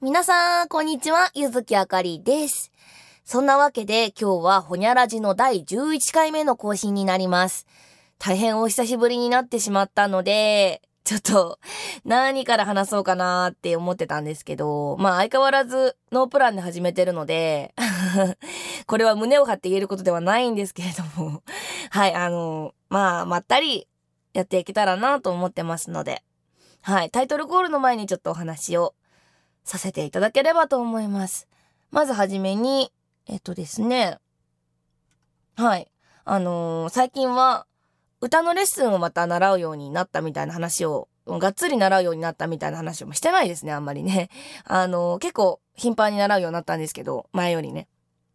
皆さん、こんにちは。ゆずきあかりです。そんなわけで、今日はほにゃらじの第11回目の更新になります。大変お久しぶりになってしまったので、ちょっと何から話そうかなって思ってたんですけど、相変わらずノープランで始めてるので、これは胸を張って言えることではないんですけれども、はい、まったりやっていけたらなと思ってますので、はい、タイトルコールの前にちょっとお話をさせていただければと思います。まずはじめに、ですね、はい、最近は歌のレッスンをまた習うようになったみたいな話を、がっつり習うようになったみたいな話もしてないですね、あんまりね。結構頻繁に習うようになったんですけど、前よりね。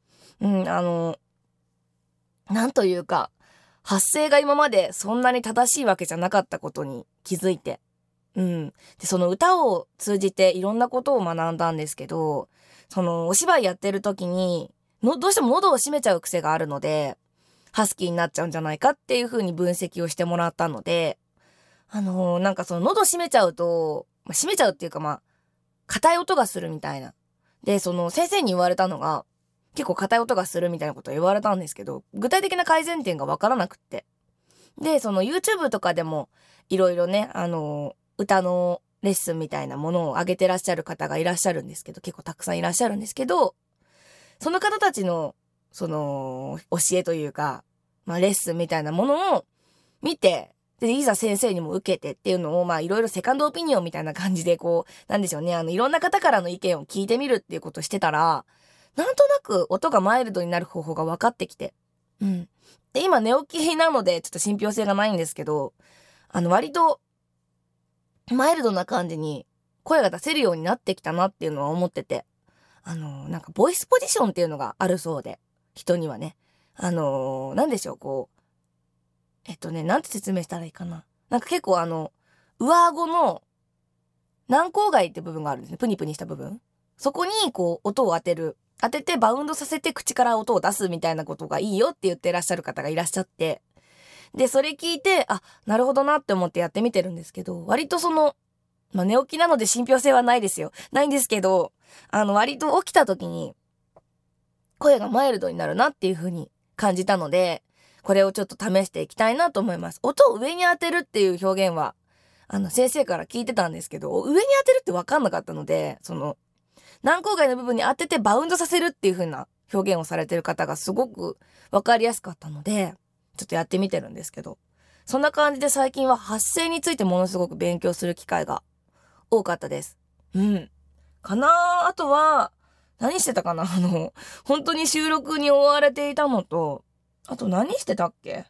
なんというか、発声が今までそんなに正しいわけじゃなかったことに気づいて、で、その歌を通じていろんなことを学んだんですけど、そのお芝居やってる時に、どうしても喉を閉めちゃう癖があるので、ハスキーになっちゃうんじゃないかっていう風に分析をしてもらったので、なんかその喉閉めちゃうと、閉めちゃうっていうか硬い音がするみたいな。で、その先生に言われたのが、結構硬い音がするみたいなことを言われたんですけど、具体的な改善点がわからなくって。で、その YouTube とかでも、いろいろね、歌のレッスンみたいなものを上げてらっしゃる方がいらっしゃるんですけど、結構たくさんいらっしゃるんですけど、その方たちの、その、教えというか、レッスンみたいなものを見て、で、いざ先生にも受けてっていうのを、いろいろセカンドオピニオンみたいな感じで、なんでしょうね、いろんな方からの意見を聞いてみるっていうことをしてたら、なんとなく音がマイルドになる方法が分かってきて。で、今寝起きなので、ちょっと信憑性がないんですけど、割と、マイルドな感じに声が出せるようになってきたなっていうのは思ってて。なんかボイスポジションっていうのがあるそうで、人にはね。なんでしょう、なんて説明したらいいかな。なんか結構上顎の軟口蓋って部分があるんですね。プニプニした部分。そこに音を当ててバウンドさせて口から音を出すみたいなことがいいよって言ってらっしゃる方がいらっしゃって。で、それ聞いて、なるほどなって思ってやってみてるんですけど、割と寝起きなので信憑性はないですよ。ないんですけど、割と起きた時に、声がマイルドになるなっていう風に感じたので、これをちょっと試していきたいなと思います。音を上に当てるっていう表現は、先生から聞いてたんですけど、上に当てるって分かんなかったので、軟口蓋の部分に当ててバウンドさせるっていう風な表現をされてる方がすごく分かりやすかったので、ちょっとやってみてるんですけど、そんな感じで最近は発声についてものすごく勉強する機会が多かったです。かな。あとは、何してたかな。本当に収録に追われていたのと、あと何してたっけ。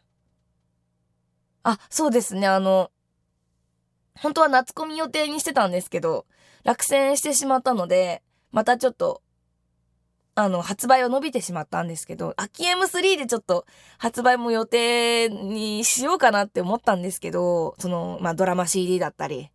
そうですね。本当は夏コミ予定にしてたんですけど、落選してしまったので、またちょっと、発売は伸びてしまったんですけど、秋 M3 でちょっと発売も予定にしようかなって思ったんですけど、ドラマ CD だったり、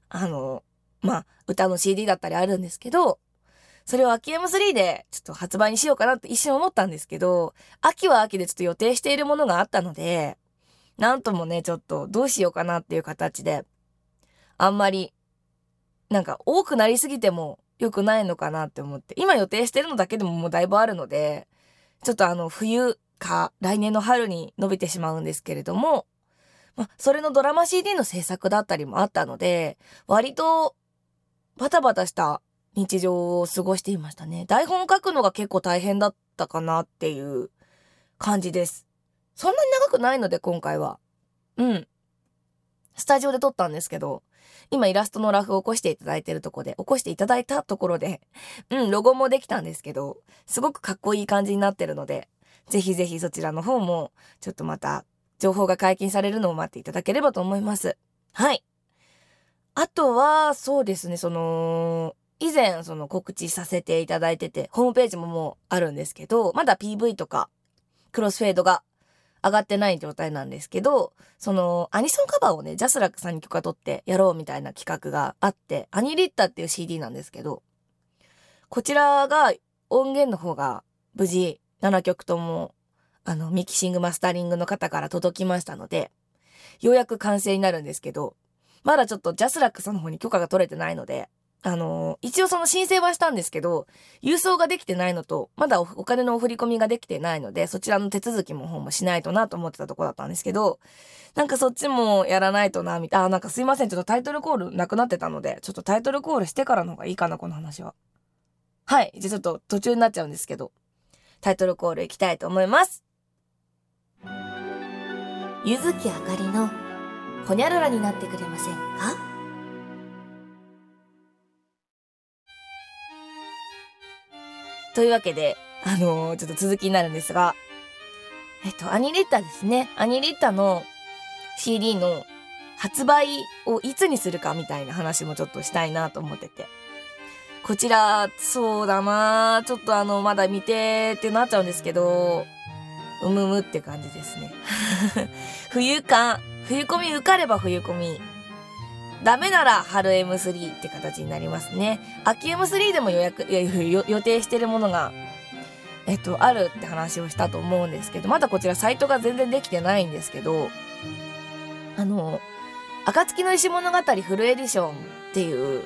歌の CD だったりあるんですけど、それを秋 M3 でちょっと発売にしようかなって一瞬思ったんですけど、秋は秋でちょっと予定しているものがあったので、なんともね、ちょっとどうしようかなっていう形で、あんまり、なんか多くなりすぎても良くないのかなって思って、今予定してるのだけでももうだいぶあるので、ちょっと冬か来年の春に伸びてしまうんですけれども、それのドラマ CD の制作だったりもあったので、割とバタバタした日常を過ごしていましたね。台本を書くのが結構大変だったかなっていう感じです。そんなに長くないので今回は。スタジオで撮ったんですけど、今イラストのラフを起こしていただいたところで、ロゴもできたんですけど、すごくかっこいい感じになってるので、ぜひぜひそちらの方も、ちょっとまた、情報が解禁されるのを待っていただければと思います。はい。あとは、そうですね、以前告知させていただいてて、ホームページももうあるんですけど、まだ PV とか、クロスフェードが上がってない状態なんですけど、アニソンカバーをね、ジャスラックさんに許可取ってやろうみたいな企画があって、アニリッタっていう CD なんですけど、こちらが音源の方が無事7曲とも、ミキシングマスタリングの方から届きましたので、ようやく完成になるんですけど、まだちょっとジャスラックさんの方に許可が取れてないので、 一応その申請はしたんですけど、郵送ができてないのと、まだお金のお振り込みができてないので、そちらの手続きもしないとなと思ってたところだったんですけど、なんかそっちもやらないとな、なんかすいません、ちょっとタイトルコールなくなってたので、ちょっとタイトルコールしてからの方がいいかな、この話は。はい。じゃあちょっと途中になっちゃうんですけど、タイトルコールいきたいと思います。ゆずきあかりの、ほにゃららになってくれませんか？というわけで、ちょっと続きになるんですが、アニリッタですね。アニリッタの CD の発売をいつにするかみたいな話もちょっとしたいなと思ってて。こちら、そうだなちょっとまだ未定ってなっちゃうんですけど、うむむって感じですね。冬込み受かれば冬込み。ダメなら春 M3 って形になりますね。秋 M3 でも予定してるものが、あるって話をしたと思うんですけど、まだこちらサイトが全然できてないんですけど、暁の石物語フルエディションっていう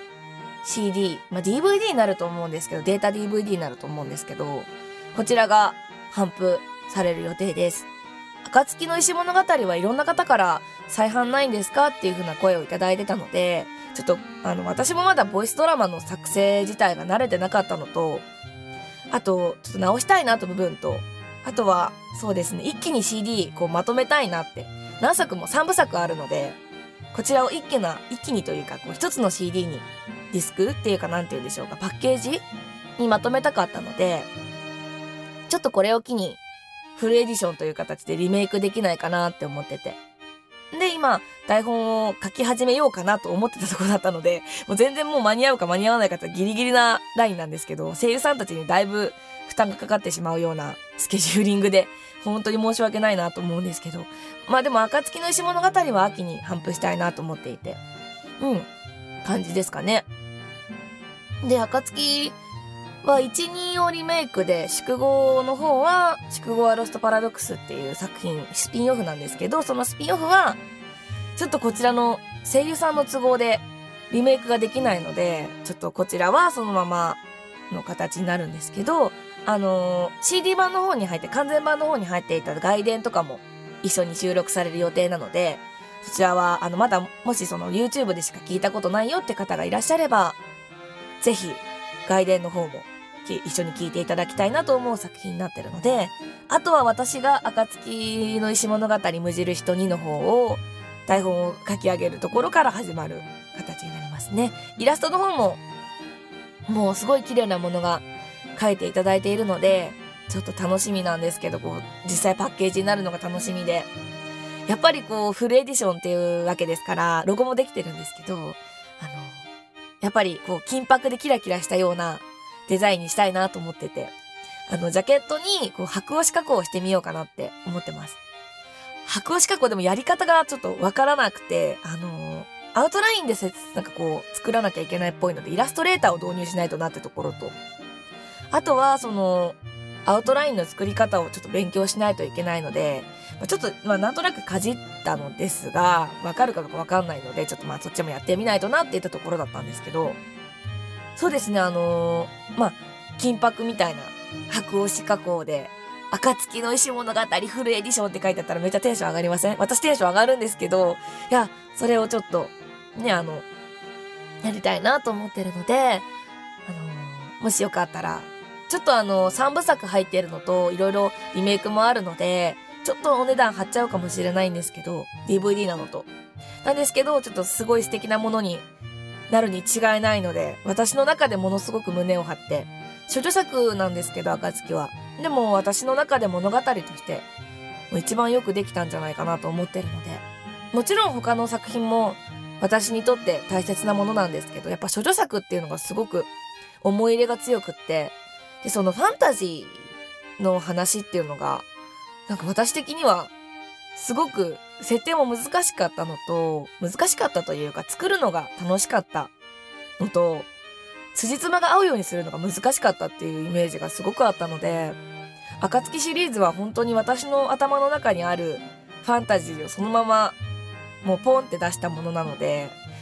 CD、DVD になると思うんですけど、データ DVD になると思うんですけど、こちらが頒布される予定です。暁の石物語はいろんな方から再販ないんですかっていう風な声をいただいてたので、ちょっと私もまだボイスドラマの作成自体が慣れてなかったのと、あとちょっと直したいなと部分と、あとはそうですね、一気に CD まとめたいなって、何作も3部作あるので、こちらを一気にというか一つの CD にディスクっていうかなんて言うんでしょうか、パッケージにまとめたかったので、ちょっとこれを機にフルエディションという形でリメイクできないかなって思ってて。で、今、台本を書き始めようかなと思ってたところだったので、もう全然もう間に合うか間に合わないかってギリギリなラインなんですけど、声優さんたちにだいぶ負担がかかってしまうようなスケジューリングで、本当に申し訳ないなと思うんですけど、でも、暁の石物語は秋に頒布したいなと思っていて、感じですかね。で、暁は1、2をリメイクで、宿語の方は、宿語はロストパラドックスっていう作品、スピンオフなんですけど、そのスピンオフは、ちょっとこちらの声優さんの都合でリメイクができないので、ちょっとこちらはそのままの形になるんですけど、CD 版の方に入って、完全版の方に入っていた外伝とかも一緒に収録される予定なので、そちらは、まだもしその YouTube でしか聞いたことないよって方がいらっしゃれば、ぜひ、外伝の方も一緒に聞いていただきたいなと思う作品になってるので、あとは私が暁の石物語無印と2の方を台本を書き上げるところから始まる形になりますね。イラストの方ももうすごい綺麗なものが書いていただいているので、ちょっと楽しみなんですけど、実際パッケージになるのが楽しみで、やっぱりフルエディションっていうわけですから、ロゴもできてるんですけど、やっぱり金箔でキラキラしたようなデザインにしたいなと思ってて、ジャケットに白押し加工をしてみようかなって思ってます。白押し加工でもやり方がちょっとわからなくて、アウトラインで作らなきゃいけないっぽいので、イラストレーターを導入しないとなってところと、あとはアウトラインの作り方をちょっと勉強しないといけないので、ちょっとなんとなくかじったのですが、わかるかどうかわかんないので、ちょっとそっちもやってみないとなって言ったところだったんですけど、そうですね、金箔みたいな白押し加工で、暁の石物語フルエディションって書いてあったらめっちゃテンション上がりません？私テンション上がるんですけど、いや、それをちょっと、ね、やりたいなと思ってるので、もしよかったら、ちょっと3部作入ってるのと、いろいろリメイクもあるので、ちょっとお値段張っちゃうかもしれないんですけど、DVD なのと。なんですけど、ちょっとすごい素敵なものになるに違いないので、私の中でものすごく胸を張って、処女作なんですけど、暁は。でも私の中で物語として、もう一番よくできたんじゃないかなと思ってるので、もちろん他の作品も私にとって大切なものなんですけど、やっぱ処女作っていうのがすごく思い入れが強くって、で、そのファンタジーの話っていうのが、なんか私的には、すごく設定も難しかったのと、難しかったというか作るのが楽しかったのと、辻褄が合うようにするのが難しかったっていうイメージがすごくあったので、暁シリーズは本当に私の頭の中にあるファンタジーをそのままもうポンって出したものなので、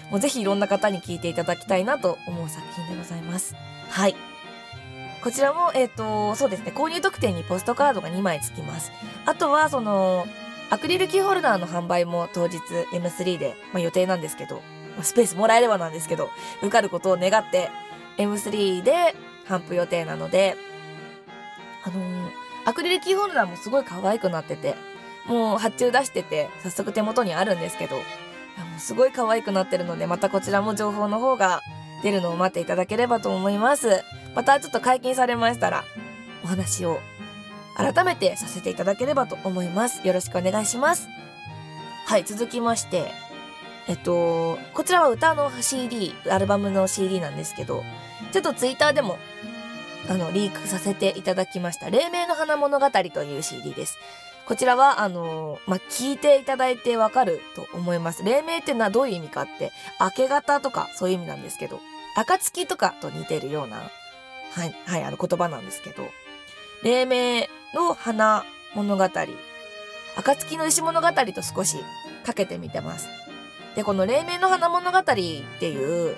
もうぜひいろんな方に聴いていただきたいなと思う作品でございます。はい。こちらも、そうですね、購入特典にポストカードが2枚つきます。あとは、アクリルキーホルダーの販売も当日 M3 で、予定なんですけど、スペースもらえればなんですけど、受かることを願って M3 で頒布予定なので、アクリルキーホルダーもすごい可愛くなってて、もう発注出してて、早速手元にあるんですけど、もうすごい可愛くなってるので、またこちらも情報の方が出るのを待っていただければと思います。またちょっと解禁されましたら、お話を改めてさせていただければと思います。よろしくお願いします。はい、続きまして、こちらは歌の CD、アルバムの CD なんですけど、ちょっとツイッターでもリークさせていただきました黎明の花物語という CD です。こちらは聞いていただいてわかると思います。黎明ってのはどういう意味かって、明け方とかそういう意味なんですけど、暁とかと似てるような言葉なんですけど、黎明の花物語、暁の石物語と少しかけてみてます。で、この黎明の花物語っていう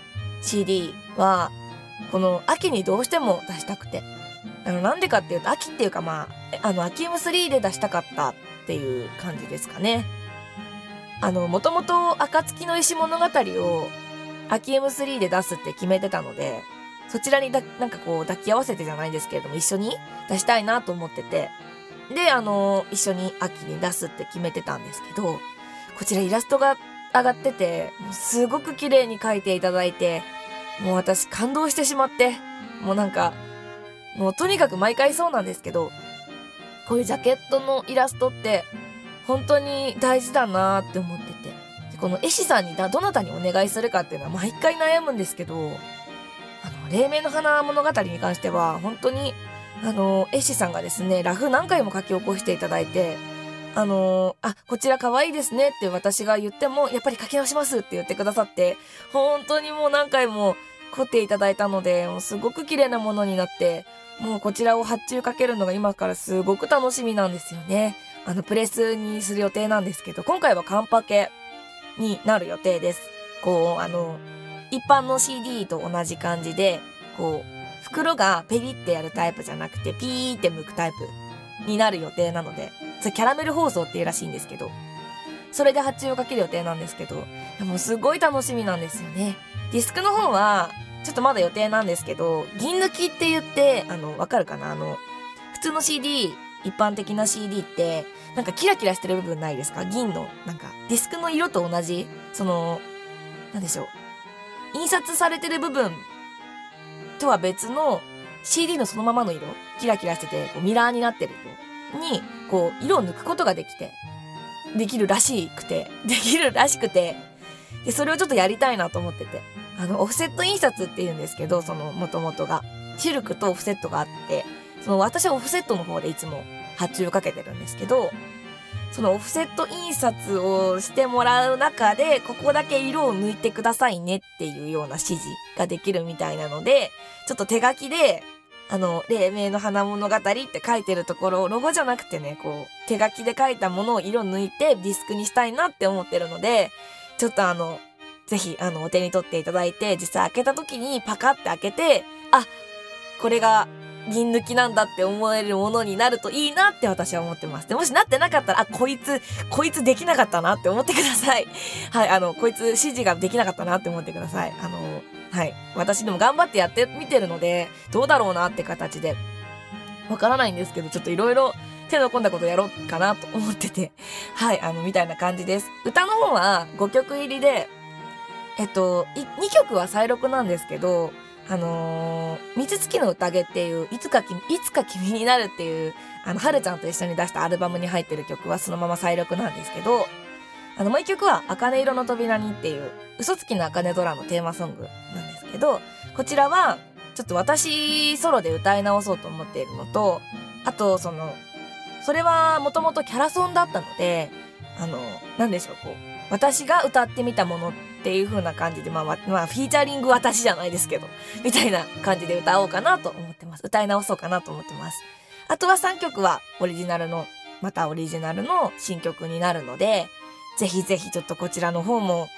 CD はこの秋にどうしても出したくて、なんでかっていうと、秋っていうか秋 M3 で出したかったっていう感じですかね。もともと暁の石物語を秋 M3 で出すって決めてたので、そちらに抱き合わせてじゃないですけれども、一緒に出したいなと思ってて、で、一緒に秋に出すって決めてたんですけど、こちらイラストが上がってて、もうすごく綺麗に描いていただいて、もう私感動してしまって、もうとにかく毎回そうなんですけど、こういうジャケットのイラストって本当に大事だなって思ってて、でこの絵師さんにどなたにお願いするかっていうのは毎回悩むんですけど、黎明の花物語に関しては本当に絵師さんがですね、ラフ何回も書き起こしていただいて、こちら可愛いですねって私が言っても、やっぱり書き直しますって言ってくださって、本当にもう何回も凝っていただいたので、もうすごく綺麗なものになって、もうこちらを発注かけるのが今からすごく楽しみなんですよね。プレスにする予定なんですけど、今回はカンパケになる予定です。一般の CD と同じ感じで、袋がペリってやるタイプじゃなくて、ピーって剥くタイプになる予定なので、それキャラメル包装っていうらしいんですけど、それで発注をかける予定なんですけど、もうすごい楽しみなんですよね。ディスクの方はちょっとまだ予定なんですけど、銀抜きって言って、わかるかな、普通の CD、一般的な CD ってキラキラしてる部分ないですか？銀のディスクの色と同じ、なんでしょう、印刷されてる部分とは別の CD のそのままの色、キラキラしててミラーになってる色に色を抜くことができるらしくて、でそれをちょっとやりたいなと思ってて、オフセット印刷って言うんですけど、元々がシルクとオフセットがあって、私はオフセットの方でいつも発注をかけてるんですけど、そのオフセット印刷をしてもらう中で、ここだけ色を抜いてくださいねっていうような指示ができるみたいなので、ちょっと手書きで黎明の花物語って書いてるところをロゴじゃなくてね、手書きで書いたものを色抜いてディスクにしたいなって思ってるので、ちょっとぜひお手に取っていただいて、実際開けた時にパカって開けて、これが銀抜きなんだって思えるものになるといいなって私は思ってます。でもしなってなかったら、こいつできなかったなって思ってください。はい、こいつ指示ができなかったなって思ってください。はい。私でも頑張ってやってみてるので、どうだろうなって形で。わからないんですけど、ちょっといろいろ手の込んだことやろうかなと思ってて。はい、みたいな感じです。歌の方は5曲入りで、2曲は再録なんですけど、蜜月の宴っていう、いつか君になるっていう、はるちゃんと一緒に出したアルバムに入ってる曲はそのまま再録なんですけど、もう一曲は茜色の扉にっていう嘘つきの茜空のテーマソングなんですけど、こちらはちょっと私ソロで歌い直そうと思っているのと、あとそれはもともとキャラソンだったので、なんでしょう、私が歌ってみたものっていう風な感じで、フィーチャリング私じゃないですけど、みたいな感じで歌おうかなと思ってます。歌い直そうかなと思ってます。あとは3曲はオリジナルの新曲になるので、ぜひぜひちょっとこちらの方も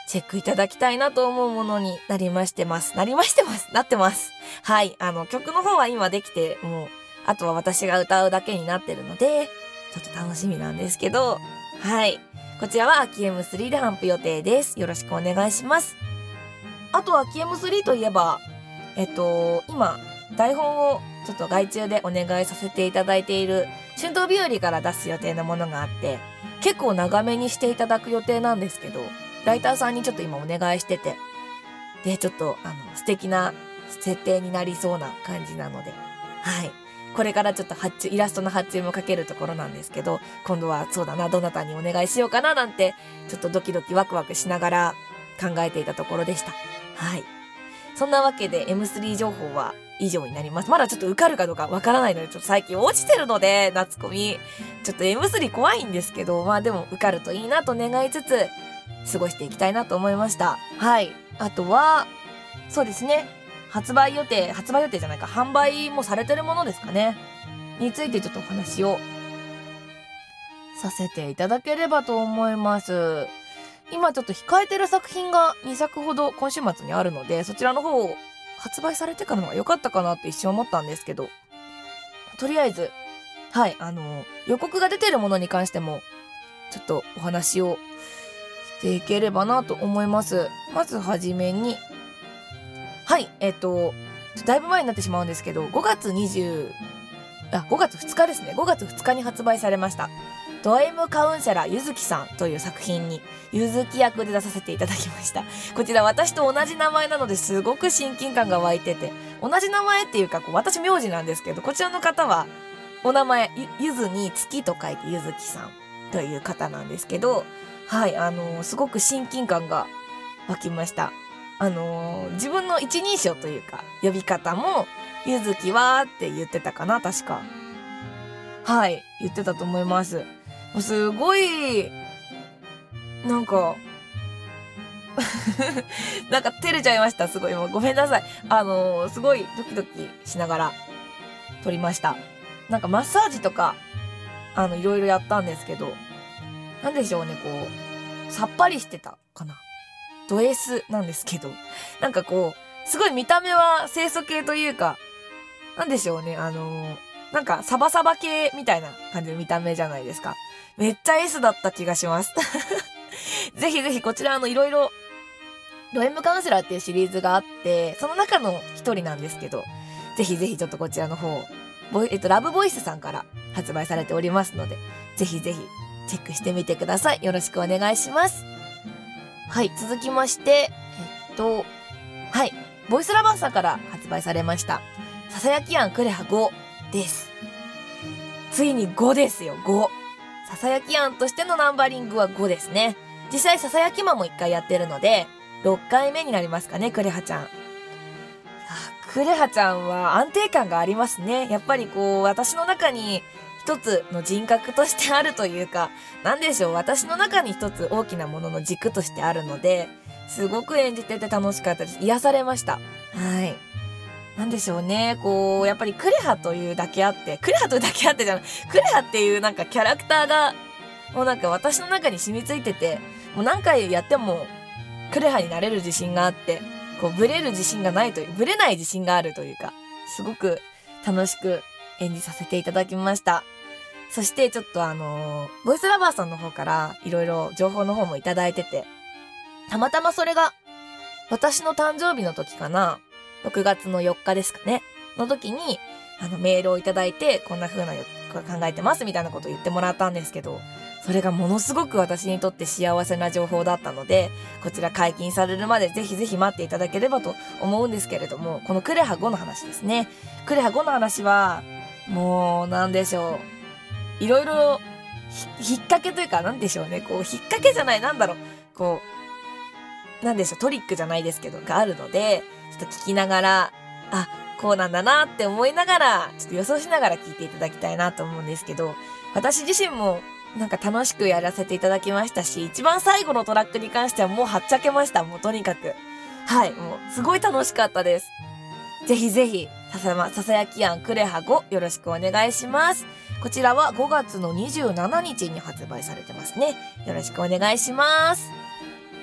チェックいただきたいなと思うものになってます。はい。曲の方は今できて、もう、あとは私が歌うだけになってるので、ちょっと楽しみなんですけど、はい。こちらは秋 M3 で頒布予定です。よろしくお願いします。あと秋 M3 といえば、今、台本をちょっと外注でお願いさせていただいている春冬日和から出す予定のものがあって、結構長めにしていただく予定なんですけど、ライターさんにちょっと今お願いしてて、で、ちょっと素敵な設定になりそうな感じなので、はい。これからちょっとイラストの発注もかけるところなんですけど、今度はそうだな、どなたにお願いしようかななんて、ちょっとドキドキワクワクしながら考えていたところでした。はい。そんなわけで M3 情報は以上になります。まだちょっと受かるかどうかわからないので、ちょっと最近落ちてるので、夏コミ。ちょっと M3 怖いんですけど、まあでも受かるといいなと願いつつ、過ごしていきたいなと思いました。はい。あとは、そうですね。販売もされてるものですかね。についてちょっとお話をさせていただければと思います。今ちょっと控えてる作品が2作ほど今週末にあるので、そちらの方を発売されてからの方が良かったかなって一瞬思ったんですけど、とりあえず、はい、予告が出てるものに関しても、ちょっとお話をしていければなと思います。まずはじめに、はい、だいぶ前になってしまうんですけど、5月2日ですね。5月2日に発売されました。ド M カウンセラーゆずきさんという作品にゆずき役で出させていただきました。こちら私と同じ名前なのですごく親近感が湧いてて、同じ名前っていうか私名字なんですけど、こちらの方はお名前ゆずに月と書いてゆずきさんという方なんですけど、はい、すごく親近感が湧きました。自分の一人称というか呼び方もゆずきはって言ってたかな、確か。はい、言ってたと思います。すごい、なんか、なんか照れちゃいました。すごい。もうごめんなさい。すごいドキドキしながら撮りました。なんかマッサージとか、いろいろやったんですけど、なんでしょうね、こう、さっぱりしてたかな。ド S なんですけど、なんかこう、すごい見た目は清楚系というか、なんでしょうね、なんかサバサバ系みたいな感じの見た目じゃないですか。めっちゃ S だった気がします。ぜひぜひこちらいろいろ、ド M カウンセラーっていうシリーズがあって、その中の一人なんですけど、ぜひぜひちょっとこちらの方、ラブボイスさんから発売されておりますので、ぜひぜひチェックしてみてください。よろしくお願いします。はい、続きまして、はい、ボイスラバーさんから発売されました。ささやき庵クレハ5です。ついに5ですよ、5。ささやき庵としてのナンバリングは5ですね。実際ささやきマも1回やってるので、6回目になりますかね、クレハちゃん。クレハちゃんは安定感がありますね。やっぱりこう、私の中に一つの人格としてあるというか、なんでしょう、私の中に一つ大きなものの軸としてあるので、すごく演じてて楽しかったです。癒されました。はい。なんでしょうね、こう、やっぱりクレハというだけあって、クレハっていうなんかキャラクターが、もうなんか私の中に染みついてて、もう何回やっても、クレハになれる自信があって、こう、ブレない自信があるというか、すごく楽しく演じさせていただきました。そしてちょっとボイスラバーさんの方からいろいろ情報の方もいただいてて、たまたまそれが私の誕生日の時かな、6月の4日ですかね、の時にメールをいただいて、こんな風な考えてますみたいなことを言ってもらったんですけど、それがものすごく私にとって幸せな情報だったので、こちら解禁されるまでぜひぜひ待っていただければと思うんですけれども、このクレハ5の話ですね。クレハ5の話は、もうなんでしょう。いろいろ引っ掛けというか、なんでしょうね。こう、引っ掛けじゃない、なんだろう。こう、なんでしょう、トリックじゃないですけど、があるので、ちょっと聞きながら、あ、こうなんだなって思いながら、ちょっと予想しながら聞いていただきたいなと思うんですけど、私自身もなんか楽しくやらせていただきましたし、一番最後のトラックに関してはもうはっちゃけました。もうとにかく。はい、もうすごい楽しかったです。ぜひぜひ、ささやき庵クレハ5よろしくお願いします。こちらは5月の27日に発売されてますね。よろしくお願いします。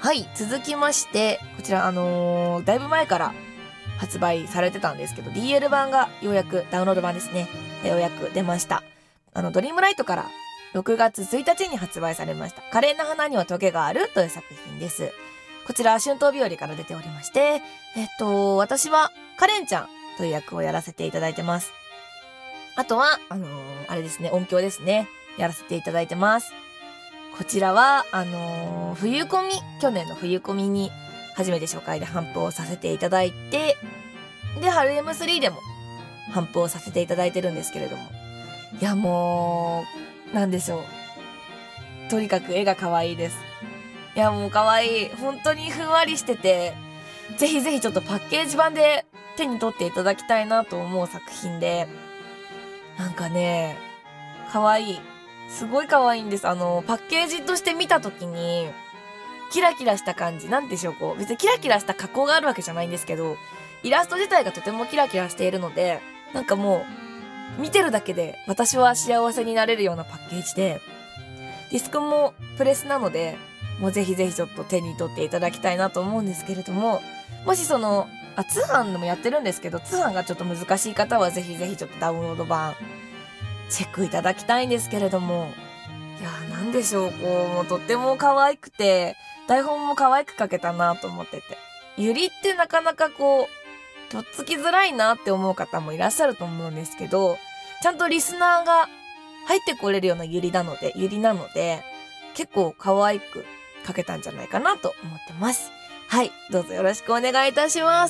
はい、続きまして、こちらだいぶ前から発売されてたんですけど、DL 版がようやく、ダウンロード版ですね。ようやく出ました。ドリームライトから6月1日に発売されました。可憐な花にはトゲがあるという作品です。こちら、春冬日和から出ておりまして、私はカレンちゃんという役をやらせていただいてます。あとは、あれですね、音響ですね。やらせていただいてます。こちらは、去年の冬コミに初めて初回で頒布をさせていただいて、で、春 M3 でも頒布をさせていただいてるんですけれども。いや、もう、なんでしょう。とにかく絵が可愛いです。いや、もう可愛い。本当にふんわりしてて、ぜひぜひちょっとパッケージ版で手に取っていただきたいなと思う作品で、なんかね、可愛い。すごい可愛いんです。パッケージとして見たときに、キラキラした感じ。なんでしょう、別にキラキラした加工があるわけじゃないんですけど、イラスト自体がとてもキラキラしているので、なんかもう、見てるだけで私は幸せになれるようなパッケージで、ディスクもプレスなので、もうぜひぜひちょっと手に取っていただきたいなと思うんですけれども、もし通販でもやってるんですけど、通販がちょっと難しい方はぜひぜひちょっとダウンロード版、チェックいただきたいんですけれども、いやーなんでしょう、もうとっても可愛くて、台本も可愛く描けたなと思ってて。ユリってなかなかとっつきづらいなって思う方もいらっしゃると思うんですけど、ちゃんとリスナーが入ってこれるようなユリなので、結構可愛く描けたんじゃないかなと思ってます。はい、どうぞよろしくお願いいたします。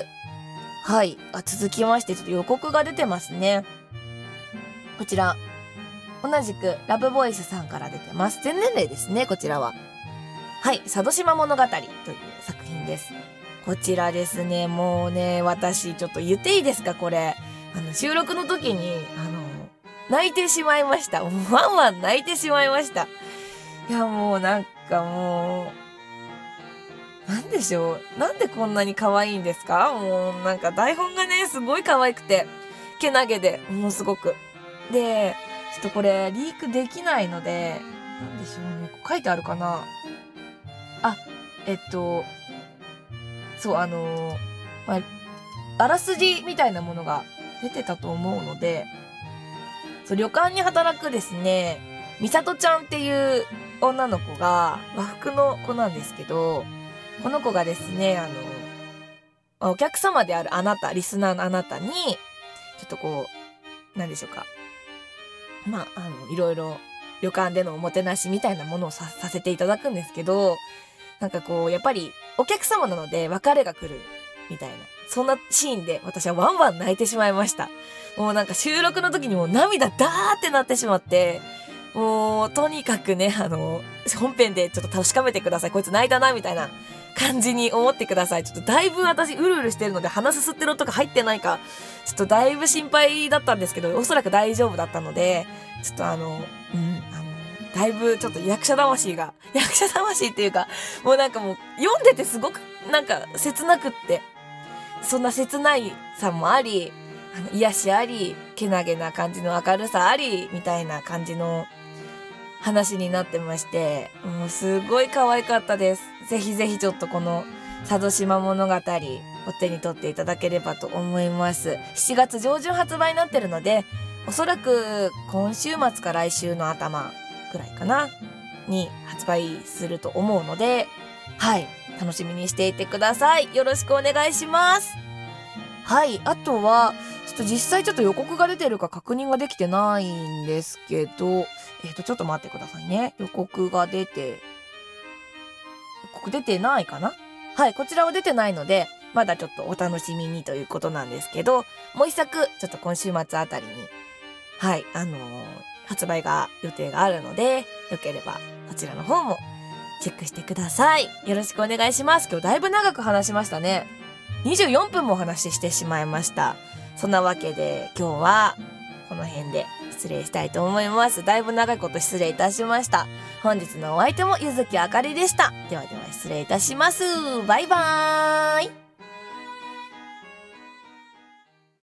はい、続きましてちょっと予告が出てますね。こちら、同じくラブボイスさんから出てます。全年齢ですね、こちらは。はい、佐渡島物語という作品です。こちらですね、もうね、私ちょっと言っていいですか、これ。収録の時に、泣いてしまいました。ワンワン泣いてしまいました。いや、もうなんかもう、なんでしょう。なんでこんなに可愛いんですか？もうなんか台本がね、すごい可愛くて、けなげで、もうすごく。で、ちょっとこれリークできないので、なんでしょうね。書いてあるかな？そう、あらすじみたいなものが出てたと思うので、そう、旅館に働くですね、みさとちゃんっていう女の子が、和服の子なんですけど、この子がですね、お客様であるあなた、リスナーのあなたに、ちょっとなんでしょうか。いろいろ旅館でのおもてなしみたいなものをさせていただくんですけど、なんかやっぱりお客様なので別れが来るみたいな、そんなシーンで私はワンワン泣いてしまいました。もうなんか収録の時にもう涙ダーってなってしまって、もうとにかくね、本編でちょっと確かめてください。こいつ泣いたなみたいな感じに思ってください。ちょっとだいぶ私うるうるしてるので鼻すすってる音が入ってないか、ちょっとだいぶ心配だったんですけど、おそらく大丈夫だったので、ちょっとだいぶちょっと役者魂っていうか、もうなんかもう読んでてすごくなんか切なくって、そんな切ないさもあり、癒しあり、けなげな感じの明るさあり、みたいな感じの話になってまして、もうすごい可愛かったです。ぜひぜひちょっとこの佐渡島物語お手に取っていただければと思います。7月上旬発売になってるので、おそらく今週末か来週の頭くらいかなに発売すると思うので、はい、楽しみにしていてください。よろしくお願いします。はい、あとはちょっと実際ちょっと予告が出てるか確認ができてないんですけど、ちょっと待ってくださいね。予告出てないかな？はい、こちらは出てないので、まだちょっとお楽しみにということなんですけど、もう一作、ちょっと今週末あたりに、はい、発売が予定があるので、よければそちらの方もチェックしてください。よろしくお願いします。今日だいぶ長く話しましたね。24分もお話ししてしまいました。そんなわけで今日はこの辺で失礼したいと思います。だいぶ長いこと失礼いたしました。本日のお相手もゆずきあかりでした。ではでは失礼いたします。バイバーイ。